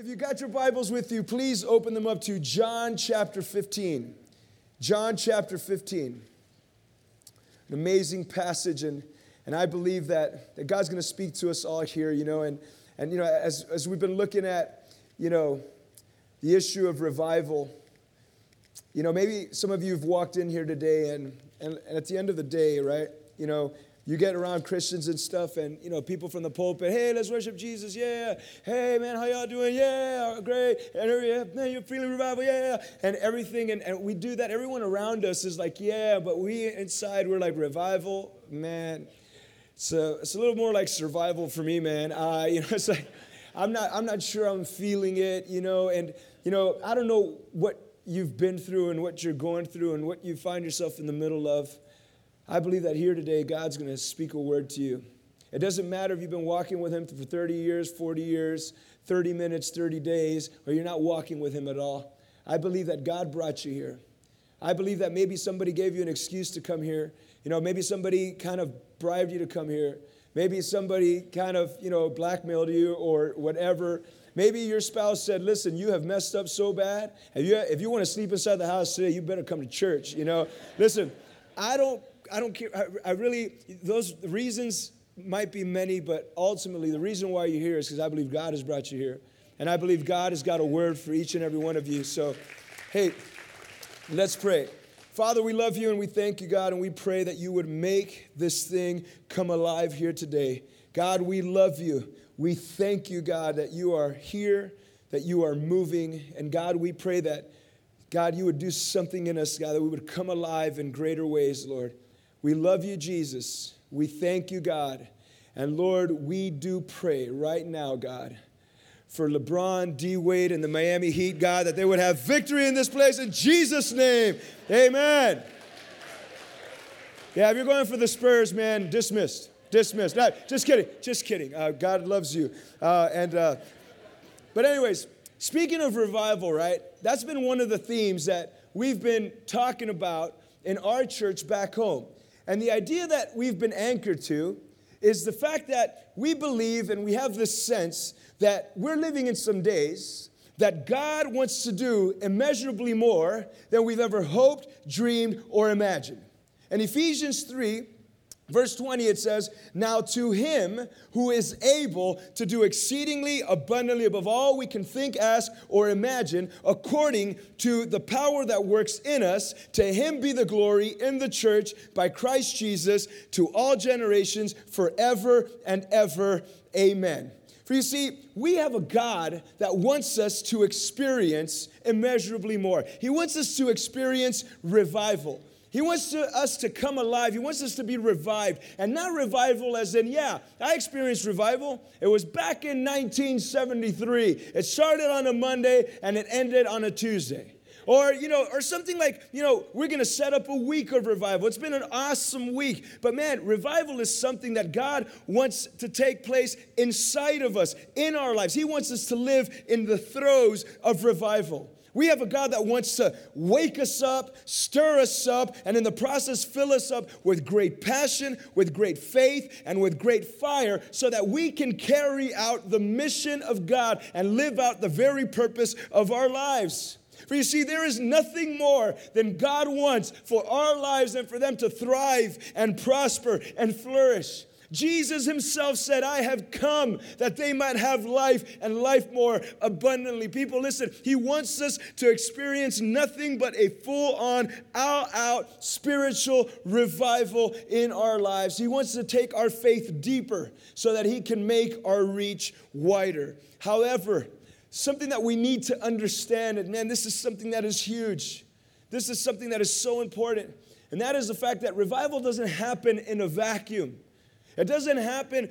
If you got your Bibles with you, please open them up to John chapter 15. John chapter 15. An amazing passage, and I believe that God's going to speak to us all here, and as we've been looking at, the issue of revival, maybe some of you have walked in here today, and at the end of the day, right, you get around Christians and stuff, and, people from the pulpit, hey, let's worship Jesus, yeah. Hey, man, how y'all doing? Yeah, great. And man, you're feeling revival, yeah. And everything, and we do that. Everyone around us is like, yeah, but we inside, we're like, revival, man. It's a little more like survival for me, man. It's like, I'm not sure I'm feeling it, and, I don't know what you've been through and what you're going through and what you find yourself in the middle of. I believe that here today, God's going to speak a word to you. It doesn't matter if you've been walking with Him for 30 years, 40 years, 30 minutes, 30 days, or you're not walking with Him at all. I believe that God brought you here. I believe that maybe somebody gave you an excuse to come here. Maybe somebody kind of bribed you to come here. Maybe somebody kind of, blackmailed you or whatever. Maybe your spouse said, listen, you have messed up so bad. If you want to sleep inside the house today, you better come to church, Listen, I don't care. Those reasons might be many, but ultimately the reason why you're here is because I believe God has brought you here. And I believe God has got a word for each and every one of you. So, hey, let's pray. Father, we love you and we thank you, God, and we pray that you would make this thing come alive here today. God, we love you. We thank you, God, that you are here, that you are moving. And God, we pray that, God, you would do something in us, God, that we would come alive in greater ways, Lord. We love you, Jesus. We thank you, God. And Lord, we do pray right now, God, for LeBron, D. Wade, and the Miami Heat, God, that they would have victory in this place in Jesus' name. Amen. Yeah, if you're going for the Spurs, man, dismissed. No, just kidding. God loves you. But anyways, speaking of revival, right, that's been one of the themes that we've been talking about in our church back home. And the idea that we've been anchored to is the fact that we believe and we have this sense that we're living in some days that God wants to do immeasurably more than we've ever hoped, dreamed, or imagined. In Ephesians 3, Verse 20, it says, now to him who is able to do exceedingly abundantly above all we can think, ask, or imagine, according to the power that works in us, to him be the glory in the church by Christ Jesus to all generations forever and ever. Amen. For you see, we have a God that wants us to experience immeasurably more. He wants us to experience revival. He wants us to come alive. He wants us to be revived. And not revival as in, yeah, I experienced revival. It was back in 1973. It started on a Monday and it ended on a Tuesday. Or something like, we're going to set up a week of revival. It's been an awesome week. But man, revival is something that God wants to take place inside of us, in our lives. He wants us to live in the throes of revival. We have a God that wants to wake us up, stir us up, and in the process fill us up with great passion, with great faith, and with great fire so that we can carry out the mission of God and live out the very purpose of our lives. For you see, there is nothing more than God wants for our lives and for them to thrive and prosper and flourish. Jesus himself said, I have come that they might have life and life more abundantly. People, listen, he wants us to experience nothing but a full-on, out spiritual revival in our lives. He wants to take our faith deeper so that he can make our reach wider. However, something that we need to understand, and man, this is something that is huge. This is something that is so important. And that is the fact that revival doesn't happen in a vacuum. It doesn't happen,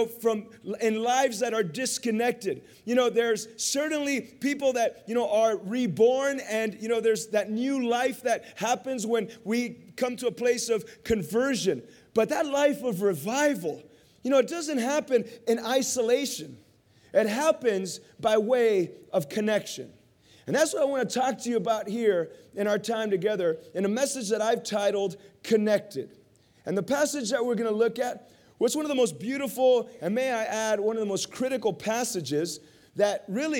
in lives that are disconnected. There's certainly people that, are reborn and, there's that new life that happens when we come to a place of conversion. But that life of revival, it doesn't happen in isolation. It happens by way of connection. And that's what I want to talk to you about here in our time together in a message that I've titled Connected. And the passage that we're going to look at, what's one of the most beautiful, and may I add, one of the most critical passages that really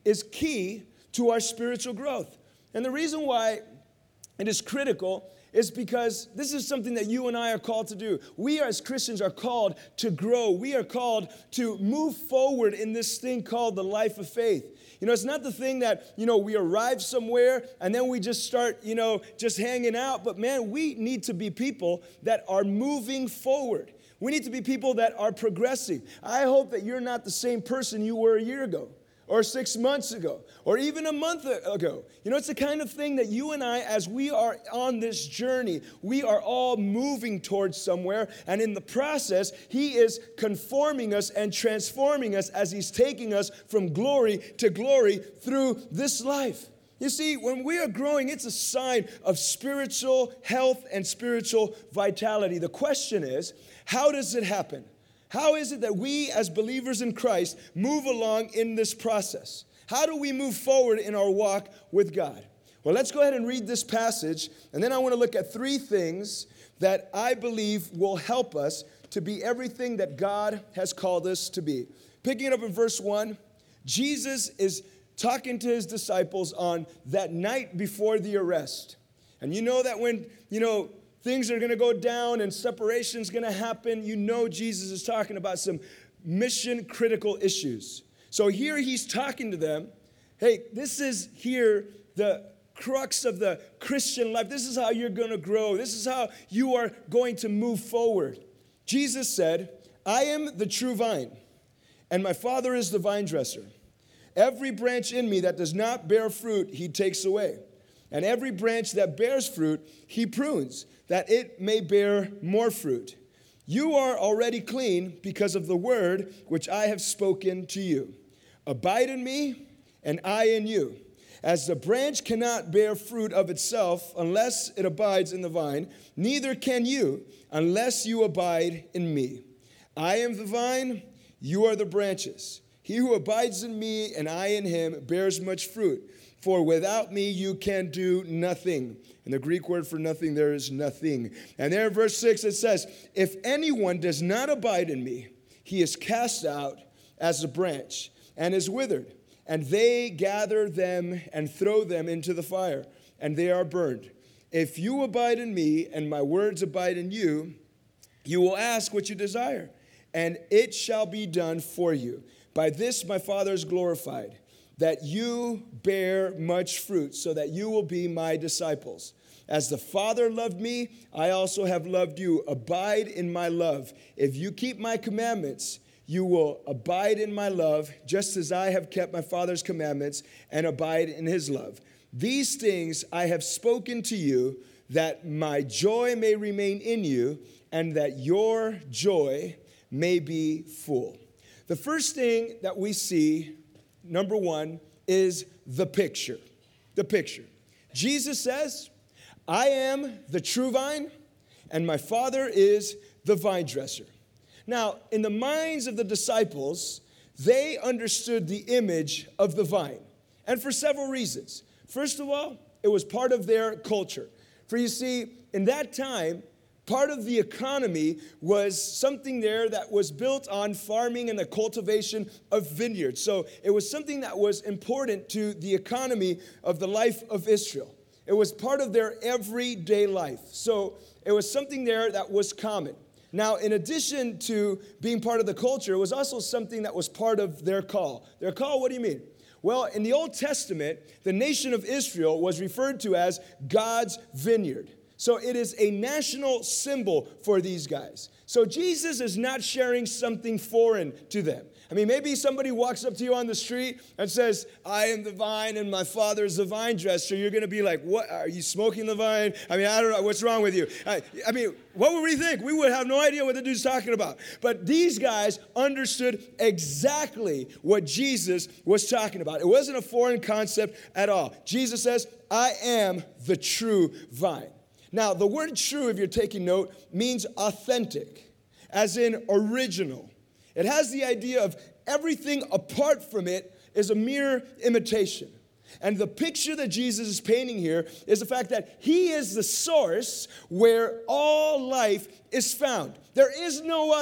is key to our spiritual growth. And the reason why it is critical is because this is something that you and I are called to do. We as Christians are called to grow. We are called to move forward in this thing called the life of faith. It's not the thing that, we arrive somewhere and then we just start, just hanging out. But man, we need to be people that are moving forward. We need to be people that are progressing. I hope that you're not the same person you were a year ago, or 6 months ago, or even a month ago. It's the kind of thing that you and I, as we are on this journey, we are all moving towards somewhere, and in the process, He is conforming us and transforming us as He's taking us from glory to glory through this life. You see, when we are growing, it's a sign of spiritual health and spiritual vitality. The question is, how does it happen? How is it that we as believers in Christ move along in this process? How do we move forward in our walk with God? Well, let's go ahead and read this passage, and then I want to look at 3 things that I believe will help us to be everything that God has called us to be. Picking it up in verse 1, Jesus is talking to His disciples on that night before the arrest. And you know that when, things are going to go down and separation's going to happen, Jesus is talking about some mission critical issues. So here He's talking to them. Hey, this is here the crux of the Christian life. This is how you're going to grow. This is how you are going to move forward. Jesus said, I am the true vine, and my Father is the vine dresser. Every branch in me that does not bear fruit, He takes away. And every branch that bears fruit, He prunes, that it may bear more fruit. You are already clean because of the word which I have spoken to you. Abide in me, and I in you. As the branch cannot bear fruit of itself unless it abides in the vine, neither can you unless you abide in me. I am the vine, you are the branches. He who abides in me and I in him bears much fruit. For without me you can do nothing. And the Greek word for nothing there is nothing. And there in verse 6 it says, if anyone does not abide in me, he is cast out as a branch and is withered. And they gather them and throw them into the fire, and they are burned. If you abide in me and my words abide in you, you will ask what you desire, and it shall be done for you. By this my Father is glorified, that you bear much fruit, so that you will be my disciples. As the Father loved me, I also have loved you. Abide in my love. If you keep my commandments, you will abide in my love, just as I have kept my Father's commandments and abide in his love. These things I have spoken to you, that my joy may remain in you, and that your joy may be full. The first thing that we see, number one, is the picture. The picture. Jesus says, I am the true vine, and my Father is the vine dresser. Now, in the minds of the disciples, they understood the image of the vine, and for several reasons. First of all, it was part of their culture. For you see, in that time, part of the economy was something there that was built on farming and the cultivation of vineyards. So it was something that was important to the economy of the life of Israel. It was part of their everyday life. So it was something there that was common. Now, in addition to being part of the culture, it was also something that was part of their call. Their call, what do you mean? Well, in the Old Testament, the nation of Israel was referred to as God's vineyard. So it is a national symbol for these guys. So Jesus is not sharing something foreign to them. I mean, maybe somebody walks up to you on the street and says, I am the vine and my Father is the vine dresser. You're going to be like, what? Are you smoking the vine? I mean, I don't know. What's wrong with you? I mean, what would we think? We would have no idea what the dude's talking about. But these guys understood exactly what Jesus was talking about. It wasn't a foreign concept at all. Jesus says, I am the true vine. Now, the word true, if you're taking note, means authentic, as in original. It has the idea of everything apart from it is a mere imitation. And the picture that Jesus is painting here is the fact that he is the source where all life is found. There is no other.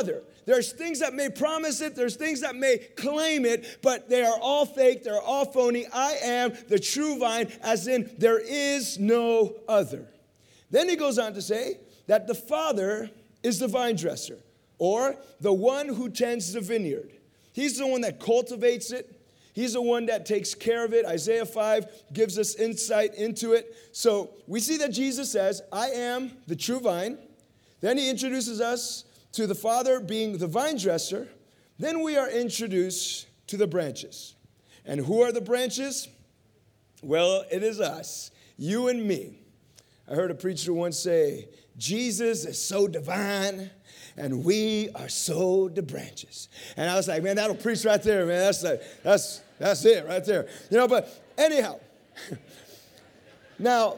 There's things that may promise it, there's things that may claim it, but they are all fake, they're all phony. I am the true vine, as in there is no other. Then he goes on to say that the Father is the vine dresser, or the one who tends the vineyard. He's the one that cultivates it. He's the one that takes care of it. Isaiah 5 gives us insight into it. So we see that Jesus says, I am the true vine. Then he introduces us to the Father being the vine dresser. Then we are introduced to the branches. And who are the branches? Well, it is us, you and me. I heard a preacher once say, Jesus is so divine, and we are so the branches. And I was like, man, that'll preach right there, man. That's it right there. But anyhow, now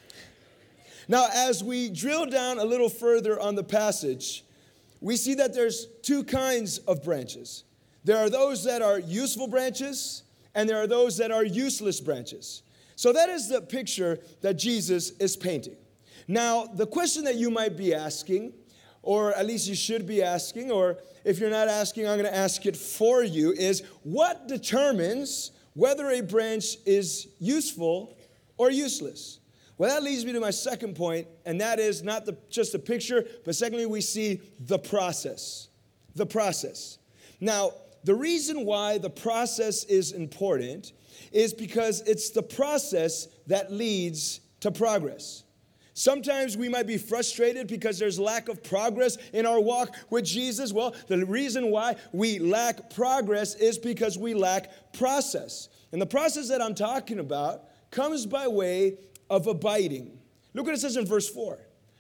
as we drill down a little further on the passage, we see that there's two kinds of branches. There are those that are useful branches, and there are those that are useless branches. So that is the picture that Jesus is painting. Now, the question that you might be asking, or at least you should be asking, or if you're not asking, I'm going to ask it for you, is what determines whether a branch is useful or useless? Well, that leads me to my second point, and that is not just a picture, but secondly, we see the process. The process. Now, the reason why the process is important is because it's the process that leads to progress. Sometimes we might be frustrated because there's lack of progress in our walk with Jesus. Well, the reason why we lack progress is because we lack process. And the process that I'm talking about comes by way of abiding. Look what it says in verse 4.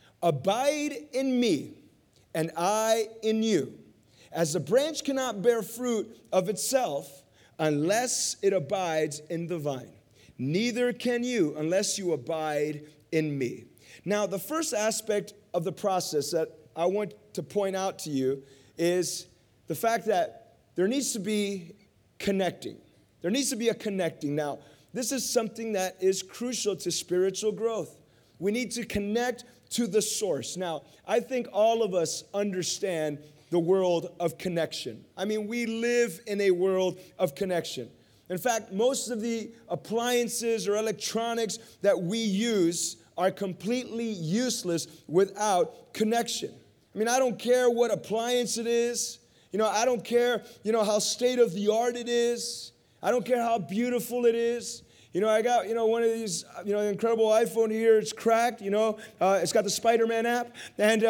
Abide in me, and I in you. As the branch cannot bear fruit of itself unless it abides in the vine, neither can you unless you abide in me. Now, the first aspect of the process that I want to point out to you is the fact that there needs to be connecting. There needs to be a connecting. Now, this is something that is crucial to spiritual growth. We need to connect to the source. Now, I think all of us understand the world of connection. I mean, we live in a world of connection. In fact, most of the appliances or electronics that we use are completely useless without connection. I mean, I don't care what appliance it is. I don't care, how state of the art it is. I don't care how beautiful it is. I got, one of these, incredible iPhone here. It's cracked, it's got the Spider-Man app. And,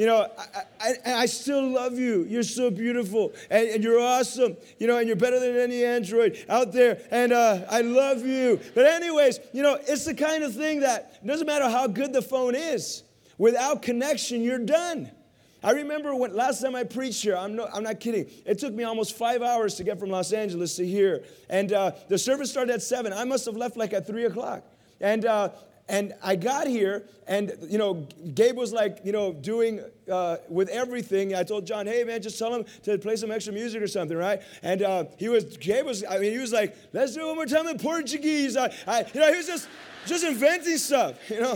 I still love you. You're so beautiful. And you're awesome, and you're better than any Android out there. And I love you. But anyways, it's the kind of thing that it doesn't matter how good the phone is. Without connection, you're done. I remember when last time I preached here, I'm not kidding. It took me almost 5 hours to get from Los Angeles to here. And the service started at 7. I must have left like at 3 o'clock. And I got here, and, Gabe was like, doing with everything. I told John, hey, man, just tell him to play some extra music or something, right? And he was like, let's do it one more time in Portuguese. He was just inventing stuff,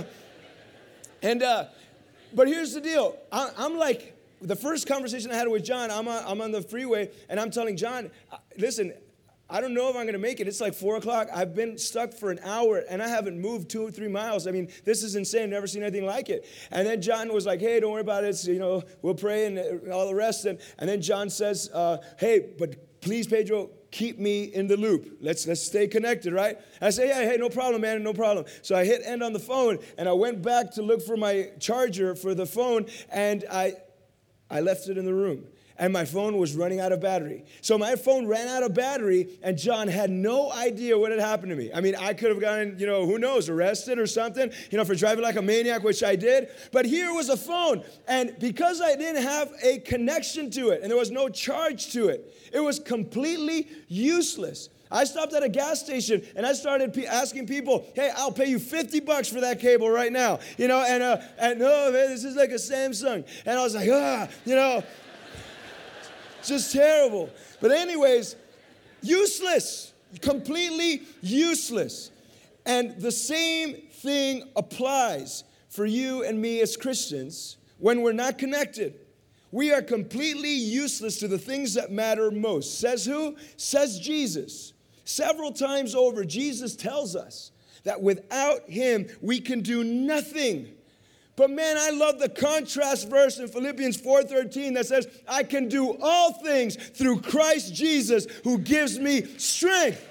And, but here's the deal. I'm like, the first conversation I had with John, I'm on the freeway, and I'm telling John, listen, I don't know if I'm going to make it. It's like 4 o'clock. I've been stuck for an hour, and I haven't moved 2 or 3 miles. I mean, this is insane. I've never seen anything like it. And then John was like, hey, don't worry about it. We'll pray and all the rest. And then John says, hey, but please, Pedro, keep me in the loop. Let's stay connected, right? And I say, yeah, hey, no problem, man, no problem. So I hit end on the phone, and I went back to look for my charger for the phone, and I left it in the room. And my phone was running out of battery. So my phone ran out of battery, and John had no idea what had happened to me. I mean, I could have gotten, who knows, arrested or something, for driving like a maniac, which I did. But here was a phone. And because I didn't have a connection to it, and there was no charge to it, it was completely useless. I stopped at a gas station, and I started asking people, hey, I'll pay you $50 for that cable right now. And no, man, this is like a Samsung. And I was like, just terrible. But anyways, useless, completely useless. And the same thing applies for you and me as Christians when we're not connected. We are completely useless to the things that matter most. Says who? Says Jesus. Several times over, Jesus tells us that without him, we can do nothing. But man, I love the contrast verse in Philippians 4:13 that says, I can do all things through Christ Jesus who gives me strength.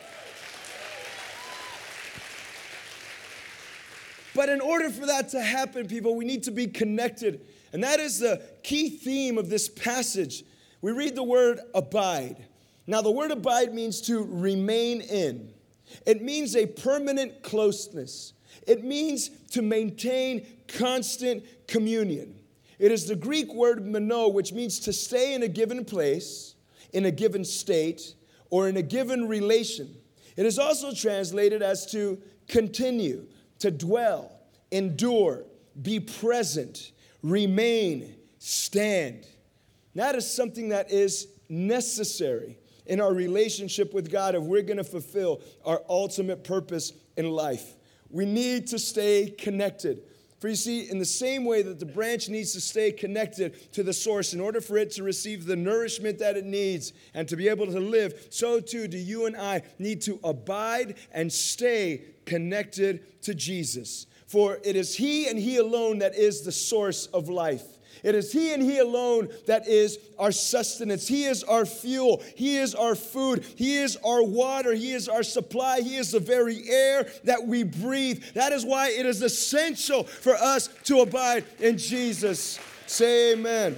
But in order for that to happen, people, we need to be connected. And that is the key theme of this passage. We read the word abide. Now, the word abide means to remain in. It means a permanent closeness. It means to maintain constant communion. It is the Greek word meno, which means to stay in a given place, in a given state, or in a given relation. It is also translated as to continue, to dwell, endure, be present, remain, stand. That is something that is necessary in our relationship with God if we're going to fulfill our ultimate purpose in life. We need to stay connected. For you see, in the same way that the branch needs to stay connected to the source in order for it to receive the nourishment that it needs and to be able to live, so too do you and I need to abide and stay connected to Jesus. For it is He and He alone that is the source of life. It is He and He alone that is our sustenance. He is our fuel. He is our food. He is our water. He is our supply. He is the very air that we breathe. That is why it is essential for us to abide in Jesus. Say amen.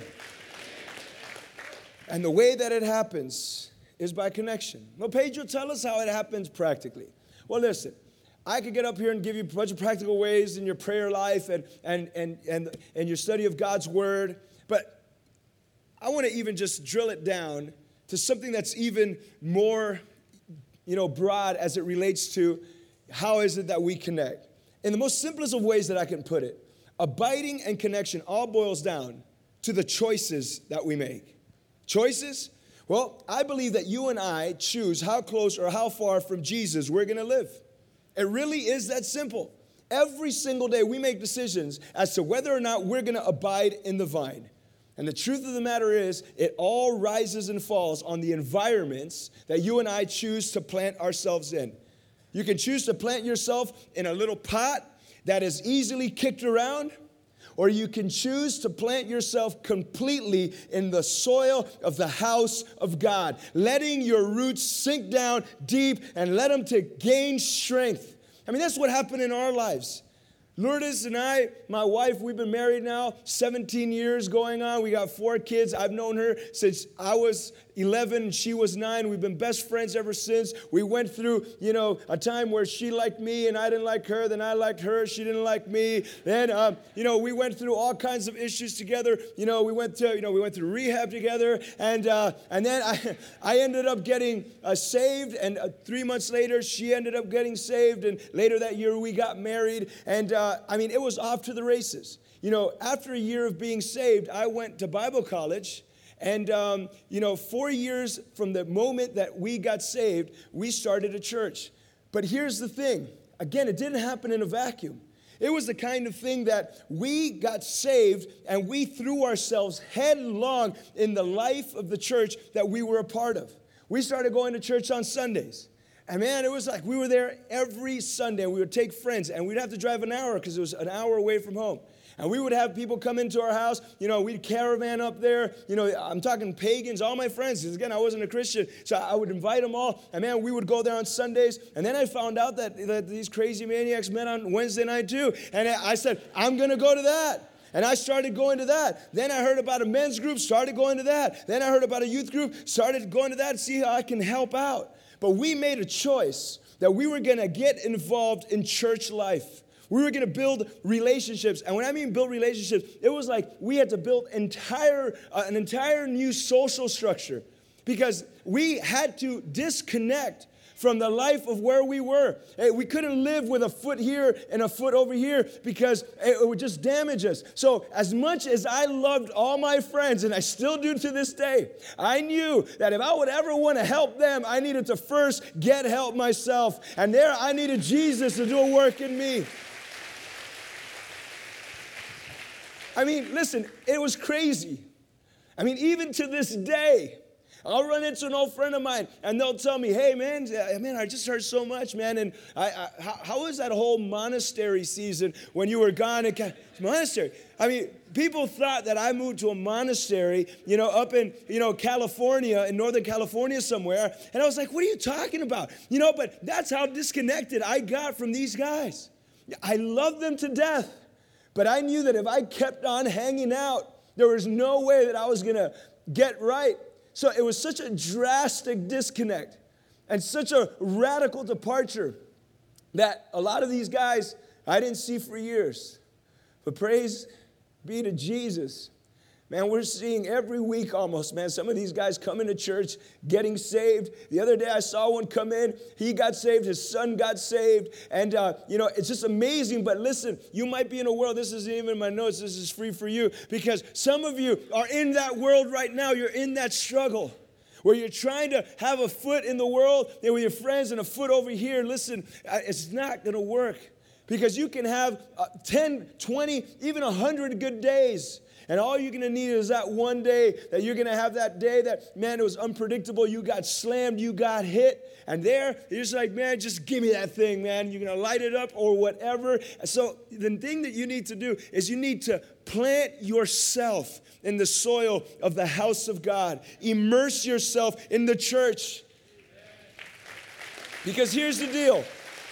And the way that it happens is by connection. Well, Pedro, tell us how it happens practically. Well, listen. I could get up here and give you a bunch of practical ways in your prayer life and your study of God's Word. But I want to even just drill it down to something that's even more, broad as it relates to how is it that we connect. In the most simplest of ways that I can put it, abiding and connection all boils down to the choices that we make. Choices? Well, I believe that you and I choose how close or how far from Jesus we're going to live. It really is that simple. Every single day we make decisions as to whether or not we're going to abide in the vine. And the truth of the matter is, it all rises and falls on the environments that you and I choose to plant ourselves in. You can choose to plant yourself in a little pot that is easily kicked around, or you can choose to plant yourself completely in the soil of the house of God, letting your roots sink down deep and let them to gain strength. I mean, that's what happened in our lives. Lourdes and I, my wife, we've been married now 17 years going on. We got 4 kids. I've known her since I was 11 and she was 9. We've been best friends ever since. We went through, a time where she liked me and I didn't like her. Then I liked her. She didn't like me. Then, we went through all kinds of issues together. We went through rehab together. And then I ended up getting saved. And 3 months later, she ended up getting saved. And later that year, we got married. And it was off to the races. After a year of being saved, I went to Bible college. And, 4 years from the moment that we got saved, we started a church. But here's the thing. Again, it didn't happen in a vacuum. It was the kind of thing that we got saved and we threw ourselves headlong in the life of the church that we were a part of. We started going to church on Sundays. And man, it was like we were there every Sunday. We would take friends and we'd have to drive an hour because it was an hour away from home. And we would have people come into our house, we'd caravan up there, I'm talking pagans, all my friends, because again, I wasn't a Christian, so I would invite them all, and man, we would go there on Sundays, and then I found out that these crazy maniacs met on Wednesday night too, and I said, I'm going to go to that. And I started going to that. Then I heard about a men's group, started going to that. Then I heard about a youth group, started going to that to see how I can help out. But we made a choice that we were going to get involved in church life. We were going to build relationships. And when I mean build relationships, it was like we had to build an entire new social structure because we had to disconnect from the life of where we were. We couldn't live with a foot here and a foot over here because it would just damage us. So as much as I loved all my friends, and I still do to this day, I knew that if I would ever want to help them, I needed to first get help myself. And there I needed Jesus to do a work in me. Listen, it was crazy. I mean, even to this day, I'll run into an old friend of mine, and they'll tell me, hey, man, I just heard so much, man. And how was that whole monastery season when you were gone? Monastery. I mean, people thought that I moved to a monastery, up in, California, in Northern California somewhere. And I was like, what are you talking about? But that's how disconnected I got from these guys. I love them to death. But I knew that if I kept on hanging out, there was no way that I was going to get right. So it was such a drastic disconnect and such a radical departure that a lot of these guys I didn't see for years. But praise be to Jesus. Man, we're seeing every week almost, man, some of these guys coming to church, getting saved. The other day I saw one come in. He got saved. His son got saved. And, it's just amazing. But listen, you might be in a world, this isn't even in my notes, this is free for you, because some of you are in that world right now. You're in that struggle where you're trying to have a foot in the world and with your friends and a foot over here. Listen, it's not going to work, because you can have 10, 20, even 100 good days. And all you're going to need is that one day that you're going to have that day that, man, it was unpredictable. You got slammed, you got hit. And there, you're just like, man, just give me that thing, man. You're going to light it up or whatever. So the thing that you need to do is you need to plant yourself in the soil of the house of God. Immerse yourself in the church. Because here's the deal.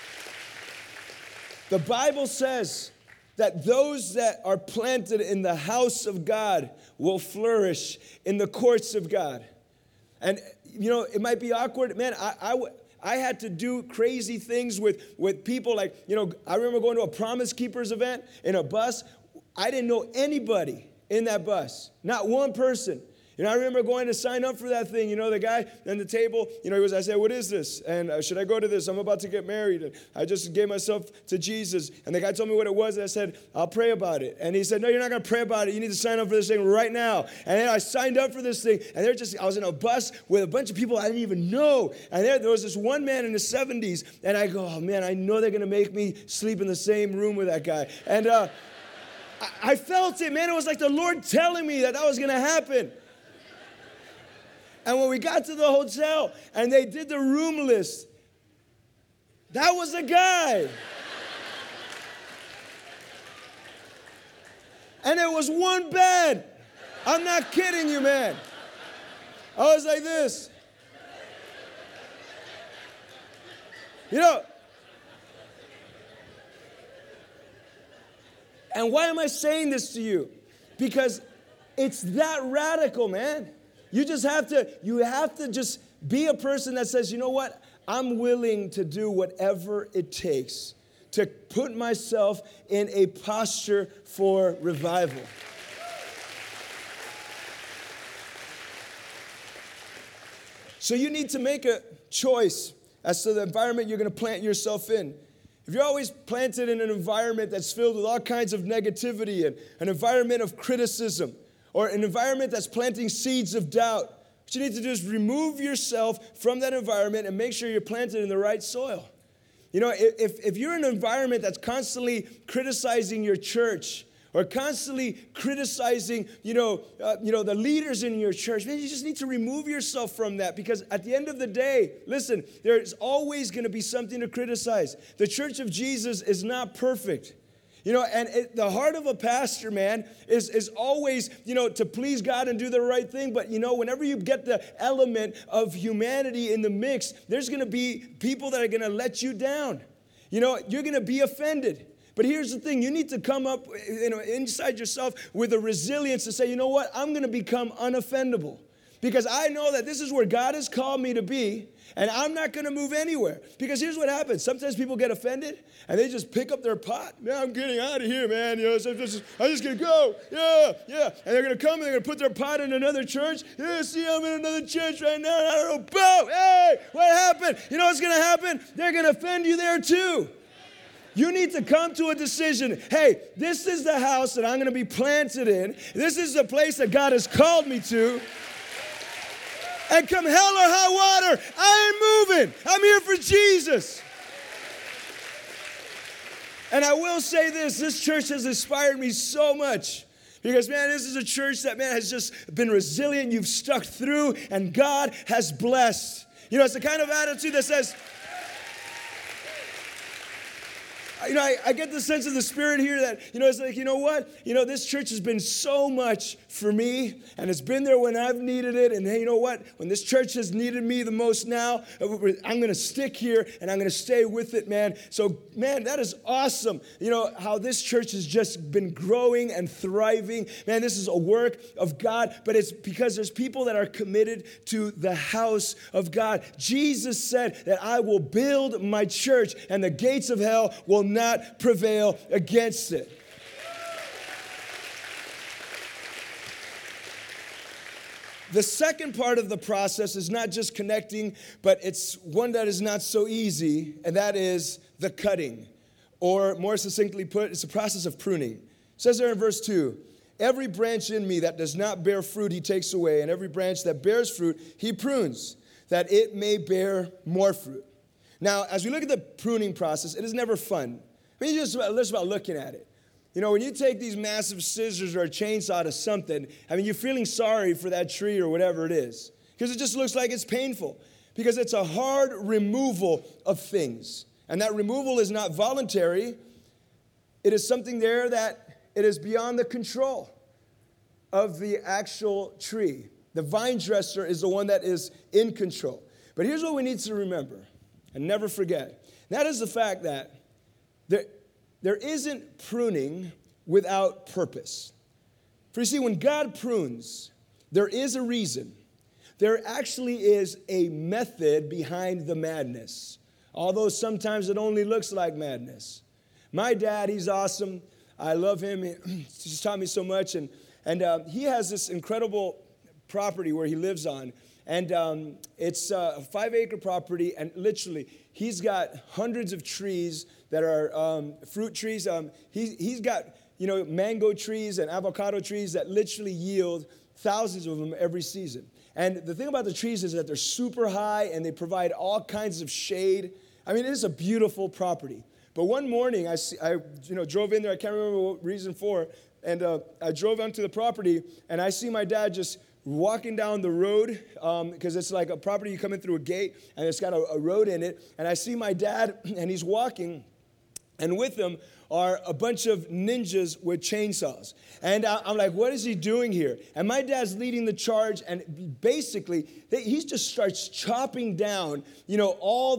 The Bible says that those that are planted in the house of God will flourish in the courts of God. And, it might be awkward. Man, I had to do crazy things with people. Like, I remember going to a Promise Keepers event in a bus. I didn't know anybody in that bus, not one person. I remember going to sign up for that thing. The guy on the table, I said, what is this? And should I go to this? I'm about to get married. And I just gave myself to Jesus. And the guy told me what it was. And I said, I'll pray about it. And he said, no, you're not going to pray about it. You need to sign up for this thing right now. And then I signed up for this thing. And I was in a bus with a bunch of people I didn't even know. And there was this one man in his 70s. And I go, oh, man, I know they're going to make me sleep in the same room with that guy. And I felt it, man. It was like the Lord telling me that was going to happen. And when we got to the hotel and they did the room list, that was the guy. And it was one bed. I'm not kidding you, man. I was like this. And why am I saying this to you? Because it's that radical, man. You have to just be a person that says, you know what? I'm willing to do whatever it takes to put myself in a posture for revival. So you need to make a choice as to the environment you're going to plant yourself in. If you're always planted in an environment that's filled with all kinds of negativity and an environment of criticism, or an environment that's planting seeds of doubt, what you need to do is remove yourself from that environment and make sure you're planted in the right soil. If you're in an environment that's constantly criticizing your church or constantly criticizing, the leaders in your church, man, you just need to remove yourself from that, because at the end of the day, listen, there's always going to be something to criticize. The Church of Jesus is not perfect. The heart of a pastor, man, is always, to please God and do the right thing. But, whenever you get the element of humanity in the mix, there's going to be people that are going to let you down. You're going to be offended. But here's the thing. You need to come up, inside yourself with a resilience to say, you know what? I'm going to become unoffendable. Because I know that this is where God has called me to be, and I'm not going to move anywhere. Because here's what happens. Sometimes people get offended, and they just pick up their pot. Man, I'm getting out of here, man. I'm just going to go. Yeah. And they're going to come, and they're going to put their pot in another church. Yeah, see, I'm in another church right now, and I don't know. Boom! Hey, what happened? You know what's going to happen? They're going to offend you there too. You need to come to a decision. Hey, this is the house that I'm going to be planted in. This is the place that God has called me to. And come hell or high water, I ain't moving. I'm here for Jesus. And I will say this church has inspired me so much Because, man, this is a church that, man, has just been resilient. You've stuck through, and God has blessed. You know, it's the kind of attitude that says, you know, I get the sense of the Spirit here that, you know, it's like, you know what? You know, this church has been so much for me, and it's been there when I've needed it. And hey, you know what? When this church has needed me the most now, I'm going to stick here, and I'm going to stay with it, man. So, man, that is awesome. You know, how this church has just been growing and thriving. Man, this is a work of God, but it's because there's people that are committed to the house of God. Jesus said that I will build my church, and the gates of hell will not prevail against it. The second part of the process is not just connecting, but it's one that is not so easy, and that is the cutting. Or more succinctly put, it's a process of pruning. It says there in verse 2, every branch in me that does not bear fruit he takes away, and every branch that bears fruit he prunes, that it may bear more fruit. Now, as we look at the pruning process, it is never fun. I mean, just about looking at it. You know, when you take these massive scissors or a chainsaw to something, I mean, you're feeling sorry for that tree or whatever it is. Because it just looks like it's painful. Because it's a hard removal of things. And that removal is not voluntary. It is something there that it is beyond the control of the actual tree. The vine dresser is the one that is in control. But here's what we need to remember and never forget. That is the fact that there isn't pruning without purpose. For you see, when God prunes, there is a reason. There actually is a method behind the madness, although sometimes it only looks like madness. My dad, he's awesome. I love him. He's taught me so much. And he has this incredible property where he lives on. And it's a 5-acre property, and literally, he's got hundreds of trees that are fruit trees. He's got, you know, mango trees and avocado trees that literally yield thousands of them every season. And the thing about the trees is that they're super high, and they provide all kinds of shade. I mean, it is a beautiful property. But one morning, I drove in there. I can't remember what reason for. And I drove onto the property, and I see my dad just walking down the road, because it's like a property you come in through a gate, and it's got a road in it. And I see my dad, and he's walking, and with him are a bunch of ninjas with chainsaws. And I'm like, what is he doing here? And my dad's leading the charge, and basically, he just starts chopping down, you know, all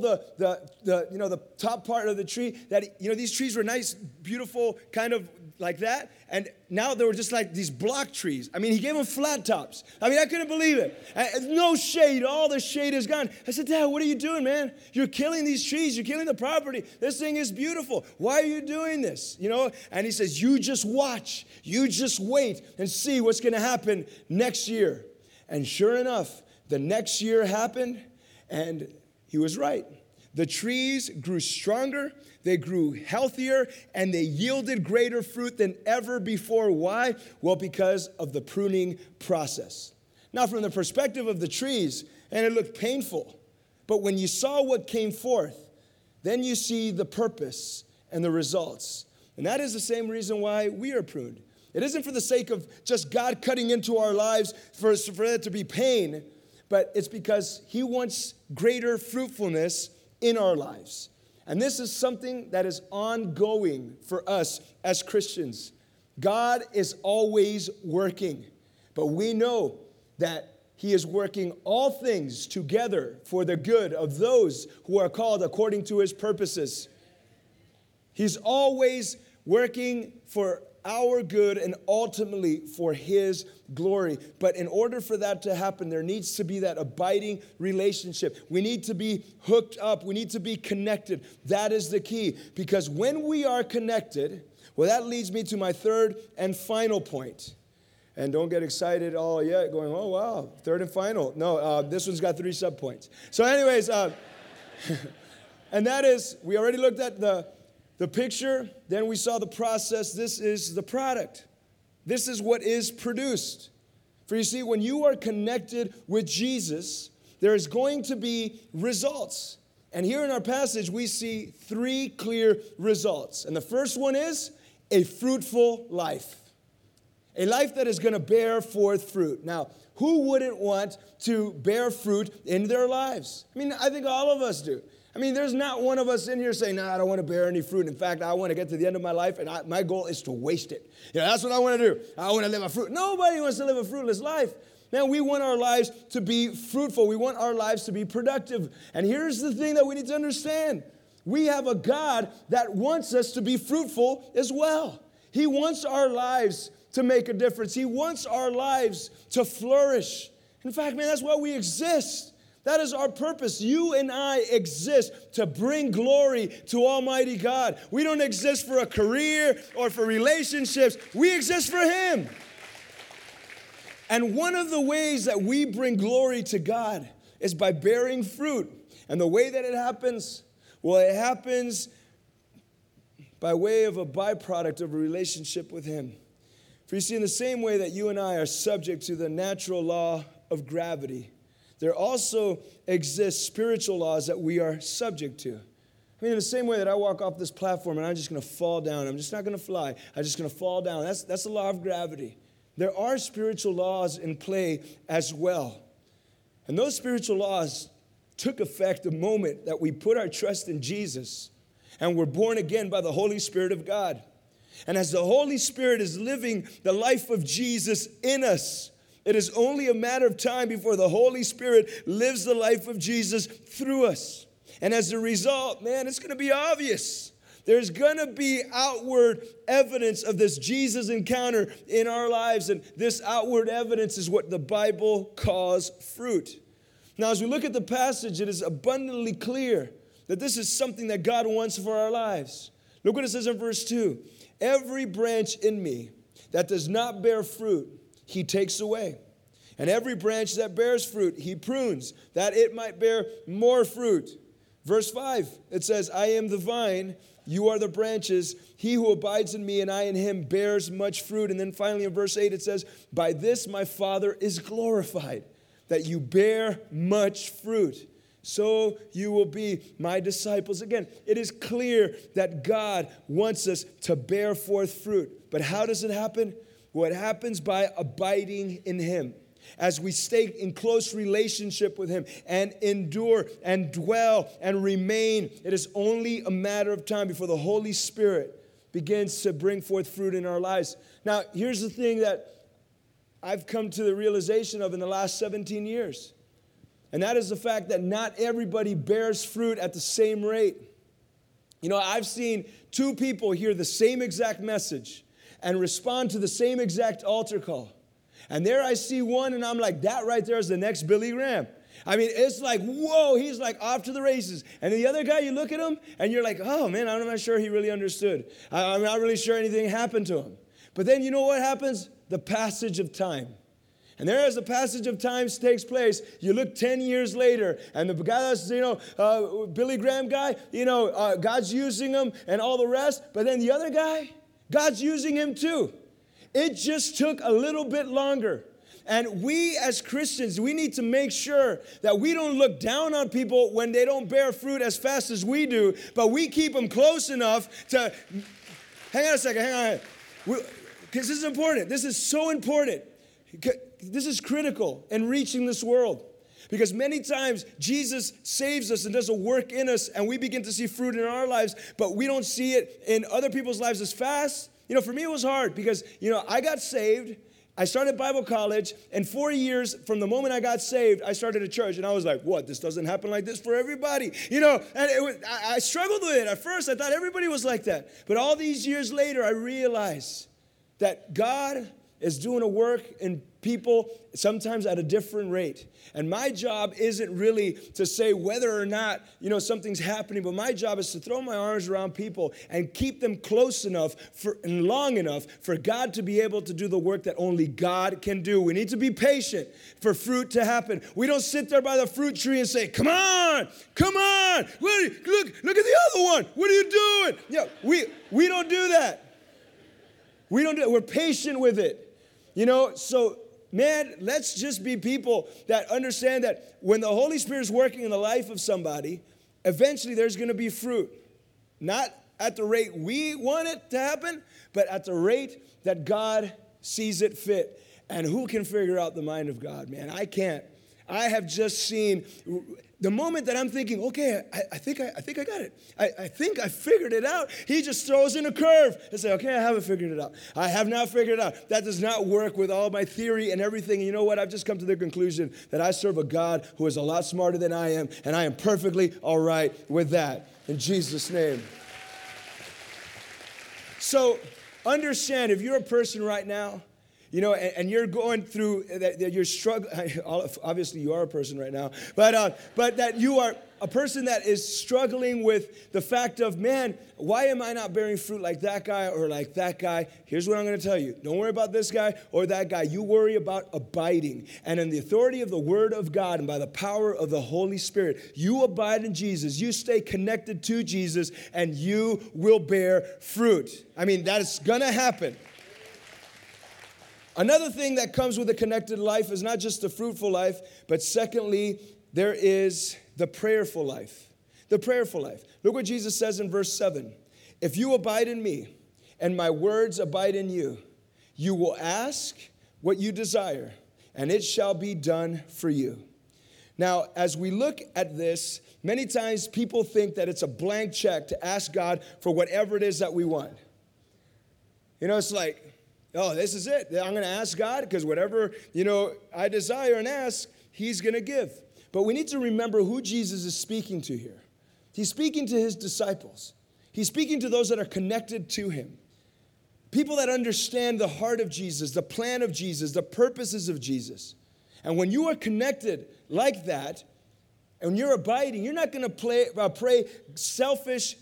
the top part of the tree. That, you know, these trees were nice, beautiful, kind of like that. And now they were just like these block trees. I mean, he gave them flat tops. I mean, I couldn't believe it. And no shade. All the shade is gone. I said, Dad, what are you doing, man? You're killing these trees. You're killing the property. This thing is beautiful. Why are you doing this? You know? And he says, you just watch. You just wait and see what's going to happen next year. And sure enough, the next year happened, and he was right. The trees grew stronger, they grew healthier, and they yielded greater fruit than ever before. Why? Well, because of the pruning process. Now, from the perspective of the trees, and it looked painful, but when you saw what came forth, then you see the purpose and the results. And that is the same reason why we are pruned. It isn't for the sake of just God cutting into our lives for it to be pain, but it's because He wants greater fruitfulness in our lives. And this is something that is ongoing for us as Christians. God is always working, but we know that He is working all things together for the good of those who are called according to His purposes. He's always working for our good and ultimately for His glory. But in order for that to happen, there needs to be that abiding relationship. We need to be hooked up. We need to be connected. That is the key. Because when we are connected, well, that leads me to my third and final point. And don't get excited all yet going, oh, wow, third and final. No, this one's got 3 subpoints. So anyways, and that is, we already looked at the picture, then we saw the process. This is the product. This is what is produced. For you see, when you are connected with Jesus, there is going to be results. And here in our passage, we see 3 clear results. And the first one is a fruitful life. A life that is going to bear forth fruit. Now, who wouldn't want to bear fruit in their lives? I mean, I think all of us do. I mean, there's not one of us in here saying, I don't want to bear any fruit. In fact, I want to get to the end of my life, and my goal is to waste it. That's what I want to do. I want to live a fruit. Nobody wants to live a fruitless life. Man, we want our lives to be fruitful. We want our lives to be productive. And here's the thing that we need to understand. We have a God that wants us to be fruitful as well. He wants our lives to make a difference. He wants our lives to flourish. In fact, man, that's why we exist. That is our purpose. You and I exist to bring glory to Almighty God. We don't exist for a career or for relationships. We exist for Him. And one of the ways that we bring glory to God is by bearing fruit. And the way that it happens, well, it happens by way of a byproduct of a relationship with Him. For you see, in the same way that you and I are subject to the natural law of gravity, there also exist spiritual laws that we are subject to. I mean, in the same way that I walk off this platform and I'm just going to fall down. I'm just not going to fly. I'm just going to fall down. That's the law of gravity. There are spiritual laws in play as well. And those spiritual laws took effect the moment that we put our trust in Jesus and were born again by the Holy Spirit of God. And as the Holy Spirit is living the life of Jesus in us, it is only a matter of time before the Holy Spirit lives the life of Jesus through us. And as a result, man, it's going to be obvious. There's going to be outward evidence of this Jesus encounter in our lives. And this outward evidence is what the Bible calls fruit. Now, as we look at the passage, it is abundantly clear that this is something that God wants for our lives. Look what it says in verse 2. Every branch in me that does not bear fruit, He takes away. And every branch that bears fruit, He prunes, that it might bear more fruit. Verse 5, it says, I am the vine, you are the branches. He who abides in me and I in him bears much fruit. And then finally in verse 8 it says, by this my Father is glorified, that you bear much fruit. So you will be my disciples. Again, it is clear that God wants us to bear forth fruit. But how does it happen? Well, it happens by abiding in Him. As we stay in close relationship with Him and endure and dwell and remain, it is only a matter of time before the Holy Spirit begins to bring forth fruit in our lives. Now, here's the thing that I've come to the realization of in the last 17 years. And that is the fact that not everybody bears fruit at the same rate. You know, I've seen two people hear the same exact message and respond to the same exact altar call. And there I see one, and I'm like, that right there is the next Billy Graham. I mean, it's like, whoa, he's like off to the races. And the other guy, you look at him, and you're like, oh, man, I'm not sure he really understood. I'm not really sure anything happened to him. But then you know what happens? The passage of time. And there as the passage of time takes place, you look 10 years later, and the guy that's, Billy Graham guy, God's using him and all the rest. But then the other guy, God's using him too. It just took a little bit longer. And we as Christians, we need to make sure that we don't look down on people when they don't bear fruit as fast as we do, but we keep them close enough to, hang on a second, hang on. Because this is important. This is so important. This is critical in reaching this world. Because many times Jesus saves us and does a work in us, and we begin to see fruit in our lives, but we don't see it in other people's lives as fast. For me it was hard because, I got saved. I started Bible college, and 4 years from the moment I got saved, I started a church, and I was like, what, this doesn't happen like this for everybody, and I struggled with it. At first, I thought everybody was like that, but all these years later, I realized that God is doing a work in people sometimes at a different rate. And my job isn't really to say whether or not, something's happening, but my job is to throw my arms around people and keep them close enough and long enough for God to be able to do the work that only God can do. We need to be patient for fruit to happen. We don't sit there by the fruit tree and say, come on, look at the other one. What are you doing? We don't do that. We don't do it. We're patient with it. So, man, let's just be people that understand that when the Holy Spirit is working in the life of somebody, eventually there's going to be fruit. Not at the rate we want it to happen, but at the rate that God sees it fit. And who can figure out the mind of God, man? I can't. I have just seen the moment that I'm thinking, okay, I think I got it. I think I figured it out. He just throws in a curve and says, okay, I haven't figured it out. I have not figured it out. That does not work with all my theory and everything. And you know what? I've just come to the conclusion that I serve a God who is a lot smarter than I am, and I am perfectly all right with that. In Jesus' name. So understand, if you're a person right now, you know, and you're going through that you're struggling. Obviously, you are a person right now, but that you are a person that is struggling with the fact of, man, why am I not bearing fruit like that guy or like that guy? Here's what I'm going to tell you: don't worry about this guy or that guy. You worry about abiding, and in the authority of the Word of God and by the power of the Holy Spirit, you abide in Jesus. You stay connected to Jesus, and you will bear fruit. I mean, that is going to happen. Another thing that comes with a connected life is not just the fruitful life, but secondly, there is the prayerful life. The prayerful life. Look what Jesus says in verse 7. If you abide in me and my words abide in you, you will ask what you desire, and it shall be done for you. Now, as we look at this, many times people think that it's a blank check to ask God for whatever it is that we want. You know, it's like, oh, this is it. I'm going to ask God because whatever, I desire and ask, he's going to give. But we need to remember who Jesus is speaking to here. He's speaking to his disciples. He's speaking to those that are connected to him. People that understand the heart of Jesus, the plan of Jesus, the purposes of Jesus. And when you are connected like that, and you're abiding, you're not going to pray selfish,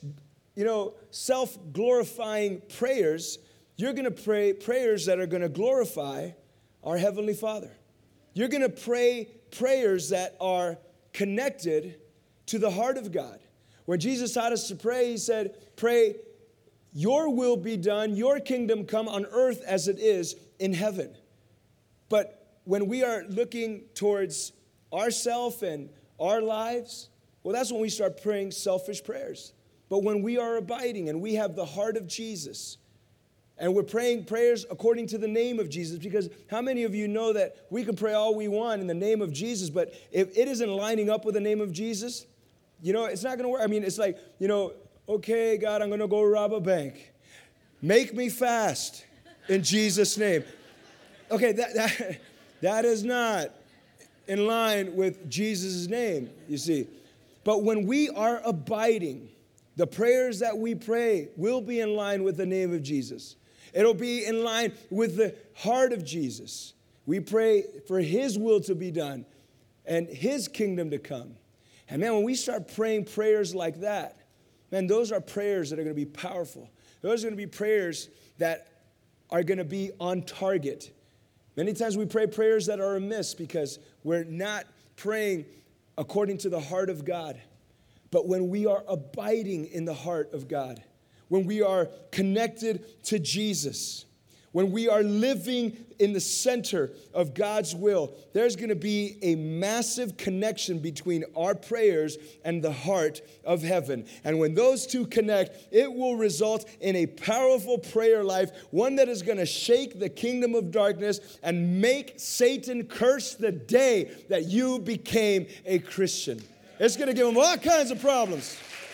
self-glorifying prayers. You're going to pray prayers that are going to glorify our Heavenly Father. You're going to pray prayers that are connected to the heart of God. When Jesus taught us to pray, he said, pray, your will be done, your kingdom come on earth as it is in heaven. But when we are looking towards ourselves and our lives, well, that's when we start praying selfish prayers. But when we are abiding and we have the heart of Jesus, and we're praying prayers according to the name of Jesus, because how many of you know that we can pray all we want in the name of Jesus, but if it isn't lining up with the name of Jesus, it's not going to work. I mean, it's like, okay, God, I'm going to go rob a bank. Make me fast in Jesus' name. Okay, that is not in line with Jesus' name, you see. But when we are abiding, the prayers that we pray will be in line with the name of Jesus. It'll be in line with the heart of Jesus. We pray for his will to be done and his kingdom to come. And man, when we start praying prayers like that, man, those are prayers that are going to be powerful. Those are going to be prayers that are going to be on target. Many times we pray prayers that are amiss because we're not praying according to the heart of God. But when we are abiding in the heart of God, when we are connected to Jesus, when we are living in the center of God's will, there's going to be a massive connection between our prayers and the heart of heaven. And when those two connect, it will result in a powerful prayer life, one that is going to shake the kingdom of darkness and make Satan curse the day that you became a Christian. It's going to give him all kinds of problems.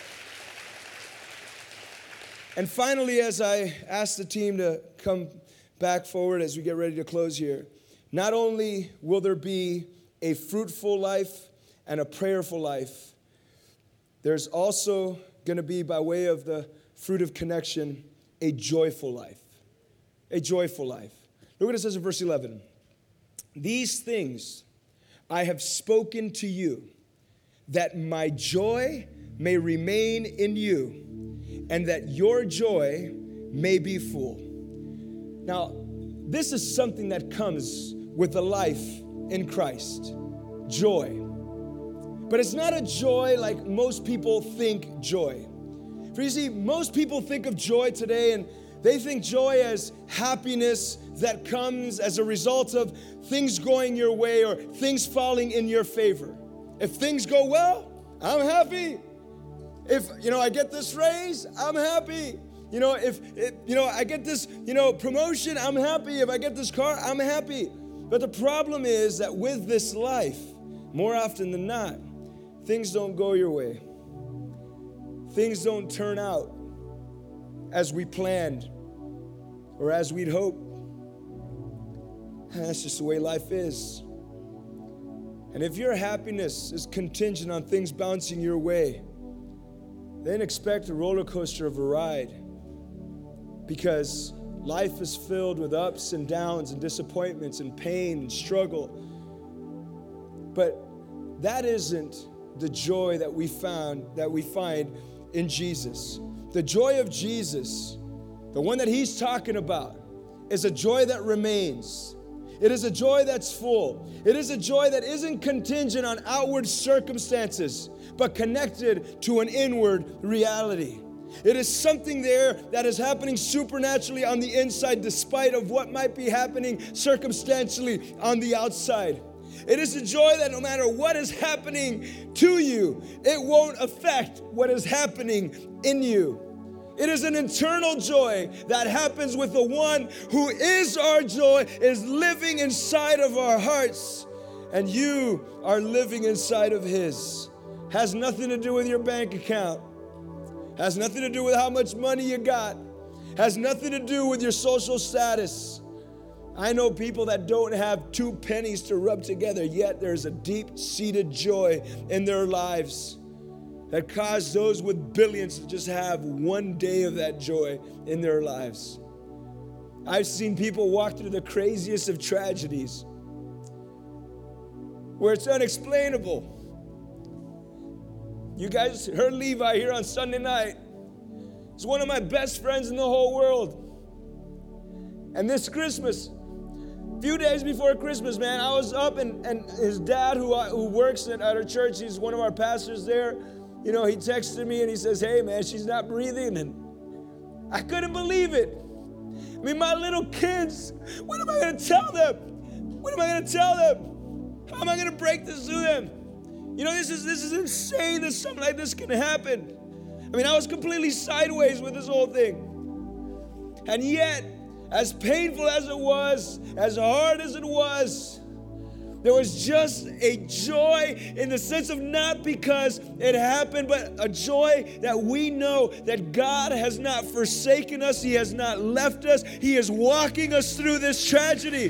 And finally, as I ask the team to come back forward as we get ready to close here, not only will there be a fruitful life and a prayerful life, there's also going to be, by way of the fruit of connection, a joyful life. A joyful life. Look what it says in verse 11. These things I have spoken to you, that my joy may remain in you, and that your joy may be full. Now, this is something that comes with the life in Christ. Joy. But it's not a joy like most people think joy. For you see, most people think of joy today, and they think joy as happiness that comes as a result of things going your way or things falling in your favor. If things go well, I'm happy. If, I get this raise, I'm happy. if I get this, promotion, I'm happy. If I get this car, I'm happy. But the problem is that with this life, more often than not, things don't go your way. Things don't turn out as we planned or as we'd hoped. That's just the way life is. And if your happiness is contingent on things bouncing your way, then expect a roller coaster of a ride, because life is filled with ups and downs and disappointments and pain and struggle. But that isn't the joy that we find in Jesus. The joy of Jesus, the one that he's talking about, is a joy that remains. It is a joy that's full. It is a joy that isn't contingent on outward circumstances, but connected to an inward reality. It is something there that is happening supernaturally on the inside, despite of what might be happening circumstantially on the outside. It is a joy that no matter what is happening to you, it won't affect what is happening in you. It is an internal joy that happens with the one who is our joy, is living inside of our hearts, and you are living inside of his. Has nothing to do with your bank account. Has nothing to do with how much money you got. Has nothing to do with your social status. I know people that don't have 2 pennies to rub together, yet there's a deep-seated joy in their lives that caused those with billions to just have one day of that joy in their lives. I've seen people walk through the craziest of tragedies where it's unexplainable. You guys heard Levi here on Sunday night. He's one of my best friends in the whole world. And this Christmas, a few days before Christmas, man, I was up and his dad, who works at our church, he's one of our pastors there, he texted me and he says, "Hey, man, she's not breathing." And I couldn't believe it. I mean, my little kids, what am I going to tell them? What am I going to tell them? How am I going to break this to them? This is insane that something like this can happen. I mean, I was completely sideways with this whole thing. And yet, as painful as it was, as hard as it was, there was just a joy in the sense of not because it happened, but a joy that we know that God has not forsaken us. He has not left us. He is walking us through this tragedy.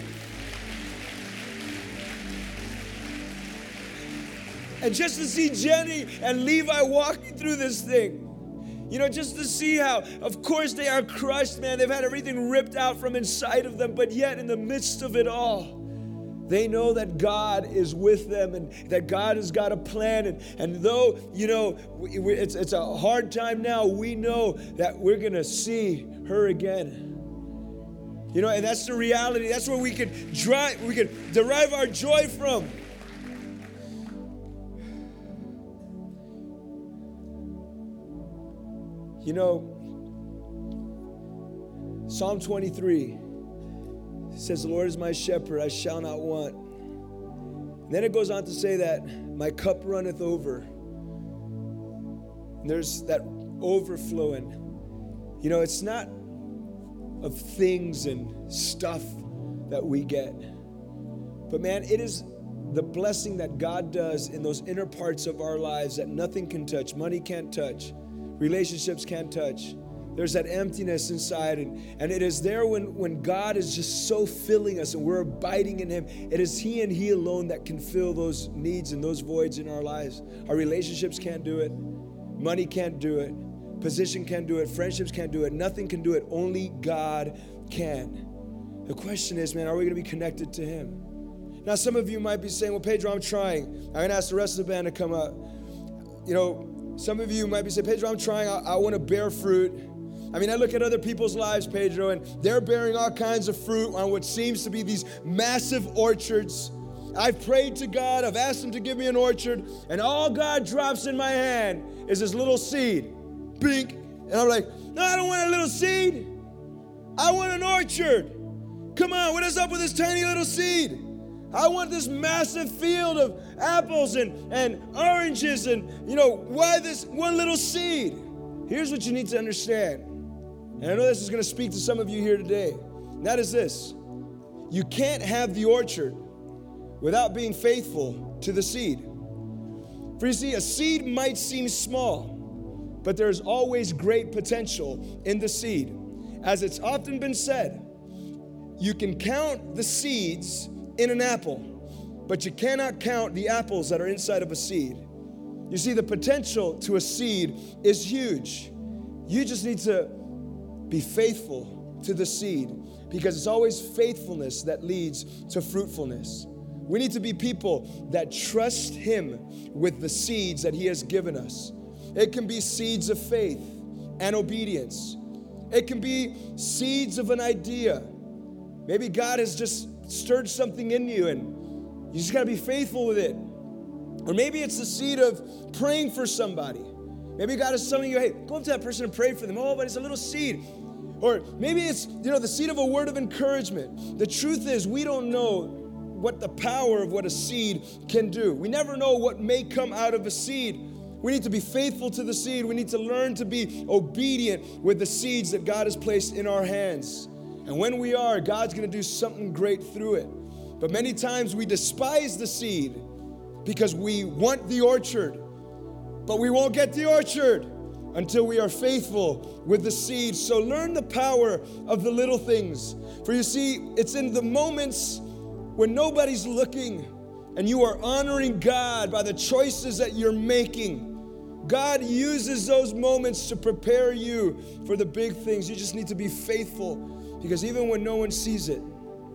And just to see Jenny and Levi walking through this thing, just to see how, of course, they are crushed, man. They've had everything ripped out from inside of them, but yet in the midst of it all, they know that God is with them and that God has got a plan. And though, it's a hard time now, we know that we're going to see her again. And that's the reality. That's where we could derive our joy from. Psalm 23 says, "The Lord is my shepherd, I shall not want." And then it goes on to say that my cup runneth over. And there's that overflowing. It's not of things and stuff that we get. But man, it is the blessing that God does in those inner parts of our lives that nothing can touch. Money can't touch. Relationships can't touch. There's that emptiness inside, and it is there when God is just so filling us and we're abiding in him. It is he and he alone that can fill those needs and those voids in our lives. Our relationships can't do it. Money can't do it. Position can't do it. Friendships can't do it. Nothing can do it. Only God can. The question is, man, are we going to be connected to him? Now, some of you might be saying, "Well, Pedro, I'm trying." I'm going to ask the rest of the band to come up. Some of you might be saying, "Pedro, I'm trying. I want to bear fruit." I mean, I look at other people's lives, Pedro, and they're bearing all kinds of fruit on what seems to be these massive orchards. I've prayed to God. I've asked him to give me an orchard, and all God drops in my hand is this little seed. Bink. And I'm like, "No, I don't want a little seed. I want an orchard. Come on, what is up with this tiny little seed? I want this massive field of apples and oranges, and why this one little seed?" Here's what you need to understand. And I know this is going to speak to some of you here today. And that is this. You can't have the orchard without being faithful to the seed. For you see, a seed might seem small, but there's always great potential in the seed. As it's often been said, you can count the seeds in an apple, but you cannot count the apples that are inside of a seed. You see, the potential to a seed is huge. You just need to be faithful to the seed, because it's always faithfulness that leads to fruitfulness. We need to be people that trust Him with the seeds that He has given us. It can be seeds of faith and obedience. It can be seeds of an idea. Maybe God has just stirred something in you and you just got to be faithful with it. Or maybe it's the seed of praying for somebody. Maybe God is telling you, hey, go up to that person and pray for them. Oh, but it's a little seed. Or maybe it's, the seed of a word of encouragement. The truth is, we don't know what the power of what a seed can do. We never know what may come out of a seed. We need to be faithful to the seed. We need to learn to be obedient with the seeds that God has placed in our hands. And when we are, God's going to do something great through it. But many times we despise the seed because we want the orchard. But we won't get the orchard until we are faithful with the seed. So learn the power of the little things. For you see, it's in the moments when nobody's looking and you are honoring God by the choices that you're making. God uses those moments to prepare you for the big things. You just need to be faithful, because even when no one sees it,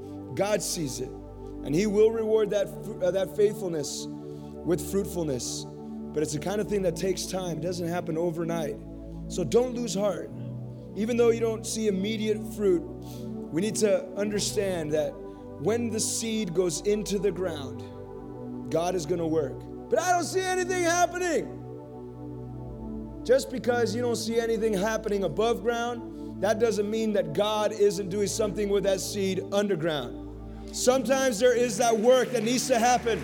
God sees it. And He will reward that faithfulness with fruitfulness. But it's the kind of thing that takes time. It doesn't happen overnight. So don't lose heart. Even though you don't see immediate fruit, we need to understand that when the seed goes into the ground, God is going to work. But I don't see anything happening. Just because you don't see anything happening above ground, that doesn't mean that God isn't doing something with that seed underground. Sometimes there is that work that needs to happen.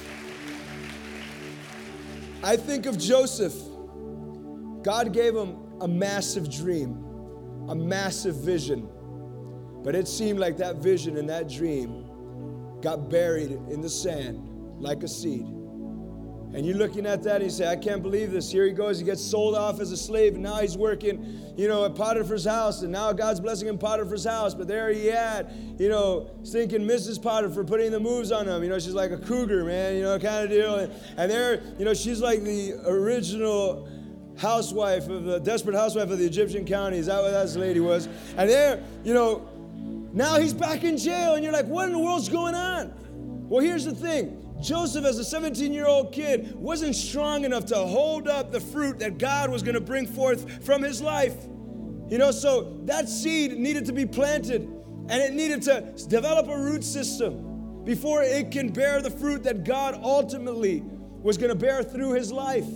I think of Joseph. God gave him a massive dream, a massive vision. But it seemed like that vision and that dream got buried in the sand like a seed. And you're looking at that and you say, I can't believe this. Here he goes. He gets sold off as a slave, and now he's working, at Potiphar's house. And now God's blessing him Potiphar's house. But there he had, stinking Mrs. Potiphar putting the moves on him. She's like a cougar, man, kind of deal. And there, she's like the original housewife of the desperate housewife of the Egyptian county. Is that what that lady was? And there, now he's back in jail. And you're like, what in the world's going on? Well, here's the thing. Joseph, as a 17-year-old kid, wasn't strong enough to hold up the fruit that God was going to bring forth from his life. So that seed needed to be planted, and it needed to develop a root system before it can bear the fruit that God ultimately was going to bear through his life.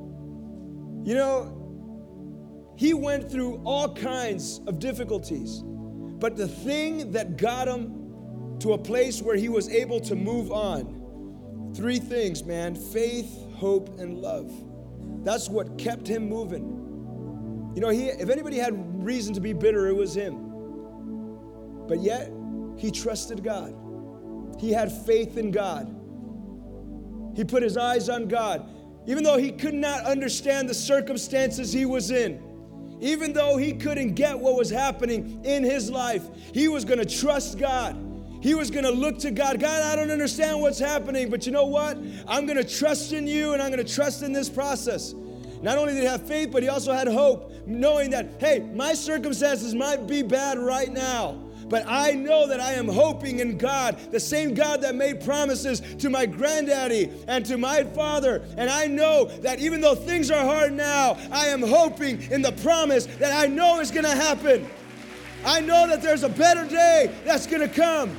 He went through all kinds of difficulties, but the thing that got him to a place where he was able to move on, 3 things, man: faith, hope, and love. That's what kept him moving. If anybody had reason to be bitter, it was him. But yet, he trusted God. He had faith in God. He put his eyes on God. Even though he could not understand the circumstances he was in, even though he couldn't get what was happening in his life, he was going to trust God. He was going to look to God. God, I don't understand what's happening, but you know what? I'm going to trust in you, and I'm going to trust in this process. Not only did he have faith, but he also had hope, knowing that, hey, my circumstances might be bad right now, but I know that I am hoping in God, the same God that made promises to my granddaddy and to my father. And I know that even though things are hard now, I am hoping in the promise that I know is going to happen. I know that there's a better day that's going to come.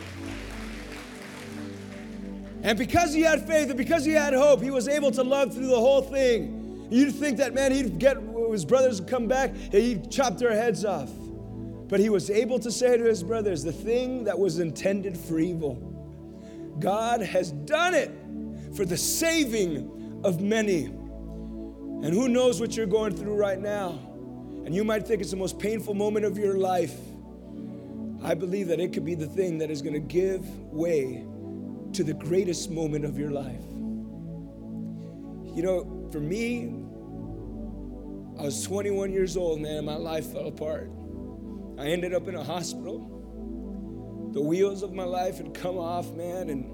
And because he had faith and because he had hope, he was able to love through the whole thing. You'd think that, man, he'd get his brothers to come back and he'd chop their heads off. But he was able to say to his brothers, the thing that was intended for evil, God has done it for the saving of many. And who knows what you're going through right now? And you might think it's the most painful moment of your life. I believe that it could be the thing that is going to give way to the greatest moment of your life. You know, for me, I was 21 years old, man, and my life fell apart. I ended up in a hospital. The wheels of my life had come off, man, and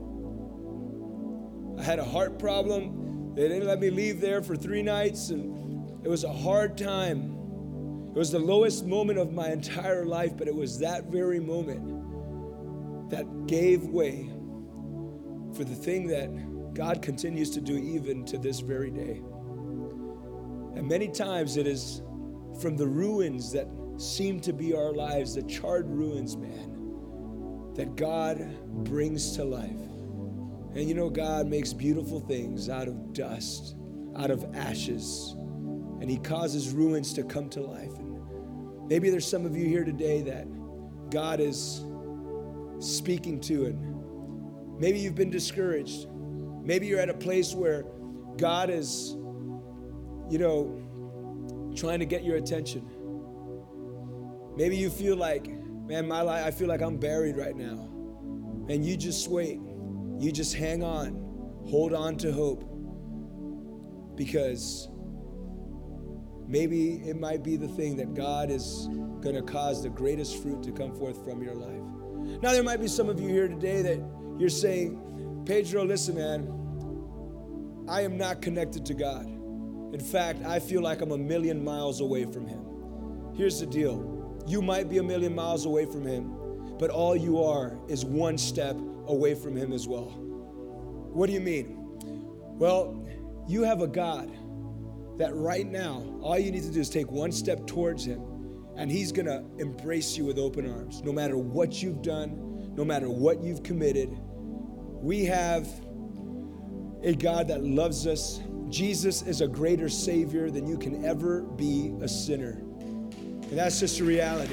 I had a heart problem. They didn't let me leave there for 3 nights, and it was a hard time. It was the lowest moment of my entire life, but it was that very moment that gave way for the thing that God continues to do even to this very day. And many times it is from the ruins that seem to be our lives, the charred ruins, man, that God brings to life. And you know, God makes beautiful things out of dust, out of ashes, and He causes ruins to come to life. And maybe there's some of you here today that God is speaking to, and maybe you've been discouraged. Maybe you're at a place where God is, you know, trying to get your attention. Maybe you feel like, man, my life, I feel like I'm buried right now. And you just wait. You just hang on. Hold on to hope. Because maybe it might be the thing that God is going to cause the greatest fruit to come forth from your life. Now, there might be some of you here today that you're saying, Pedro, listen, man, I am not connected to God. In fact, I feel like I'm a million miles away from Him. Here's the deal. You might be a million miles away from Him, but all you are is one step away from Him as well. What do you mean? Well, you have a God that right now, all you need to do is take one step towards Him, and He's going to embrace you with open arms. No matter what you've done, no matter what you've committed, we have a God that loves us. Jesus is a greater Savior than you can ever be a sinner. And that's just a reality.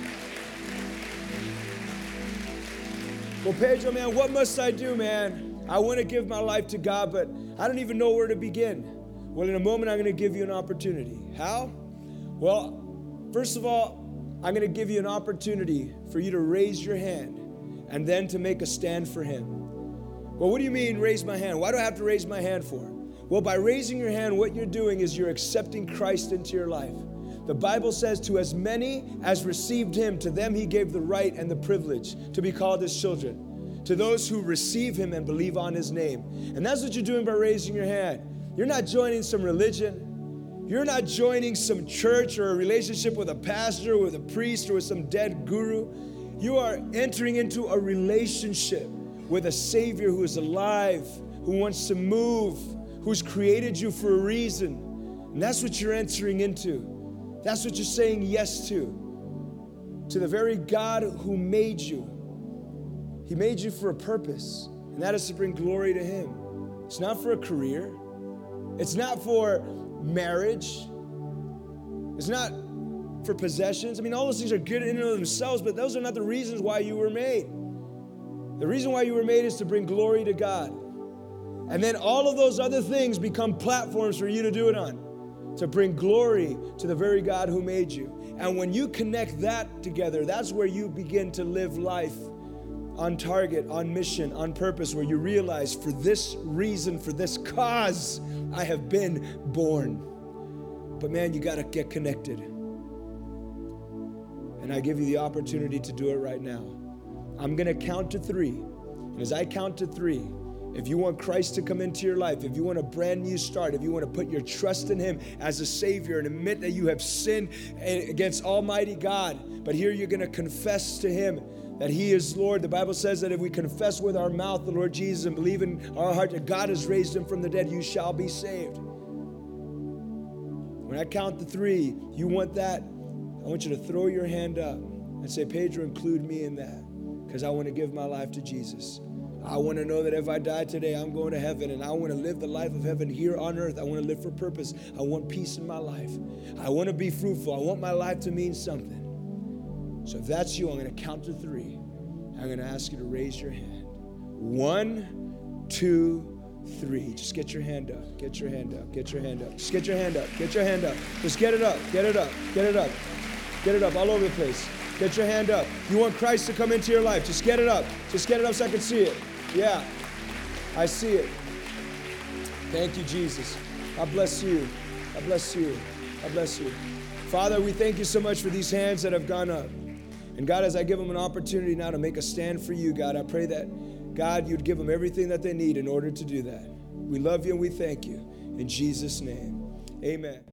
Well, Pedro, man, what must I do, man? I want to give my life to God, but I don't even know where to begin. Well, in a moment, I'm going to give you an opportunity. How? Well, first of all, I'm going to give you an opportunity for you to raise your hand and then to make a stand for Him. Well, what do you mean, raise my hand? Why do I have to raise my hand for? Well, by raising your hand, what you're doing is you're accepting Christ into your life. The Bible says, to as many as received Him, to them He gave the right and the privilege to be called His children. To those who receive Him and believe on His name. And that's what you're doing by raising your hand. You're not joining some religion. You're not joining some church or a relationship with a pastor, with a priest, or with some dead guru. You are entering into a relationship with a Savior who is alive, who wants to move, who's created you for a reason. And that's what you're entering into. That's what you're saying yes to the very God who made you. He made you for a purpose, and that is to bring glory to Him. It's not for a career. It's not for marriage. It's not for possessions. I mean, all those things are good in and of themselves, but those are not the reasons why you were made. The reason why you were made is to bring glory to God. And then all of those other things become platforms for you to do it on, to bring glory to the very God who made you. And when you connect that together, that's where you begin to live life on target, on mission, on purpose, where you realize for this reason, for this cause, I have been born. But man, you got to get connected. And I give you the opportunity to do it right now. I'm going to count to 3. And as I count to 3, if you want Christ to come into your life, if you want a brand new start, if you want to put your trust in Him as a Savior and admit that you have sinned against Almighty God, but here you're going to confess to Him that He is Lord. The Bible says that if we confess with our mouth the Lord Jesus and believe in our heart that God has raised Him from the dead, you shall be saved. When I count to 3, you want that, I want you to throw your hand up and say, Pedro, include me in that, because I want to give my life to Jesus. I want to know that if I die today, I'm going to heaven, and I want to live the life of heaven here on earth. I want to live for purpose. I want peace in my life. I want to be fruitful. I want my life to mean something. So if that's you, I'm going to count to 3. I'm going to ask you to raise your hand. 1, 2, 3. Just get your hand up. Get your hand up. Get your hand up. Just get your hand up. Get your hand up. Just get it up. Get it up. Get it up. Get it up all over the place. Get your hand up. You want Christ to come into your life. Just get it up. Just get it up so I can see it. Yeah. I see it. Thank you, Jesus. God bless you. God bless you. God bless you. Father, we thank you so much for these hands that have gone up. And God, as I give them an opportunity now to make a stand for you, God, I pray that, God, you'd give them everything that they need in order to do that. We love you and we thank you. In Jesus' name, amen.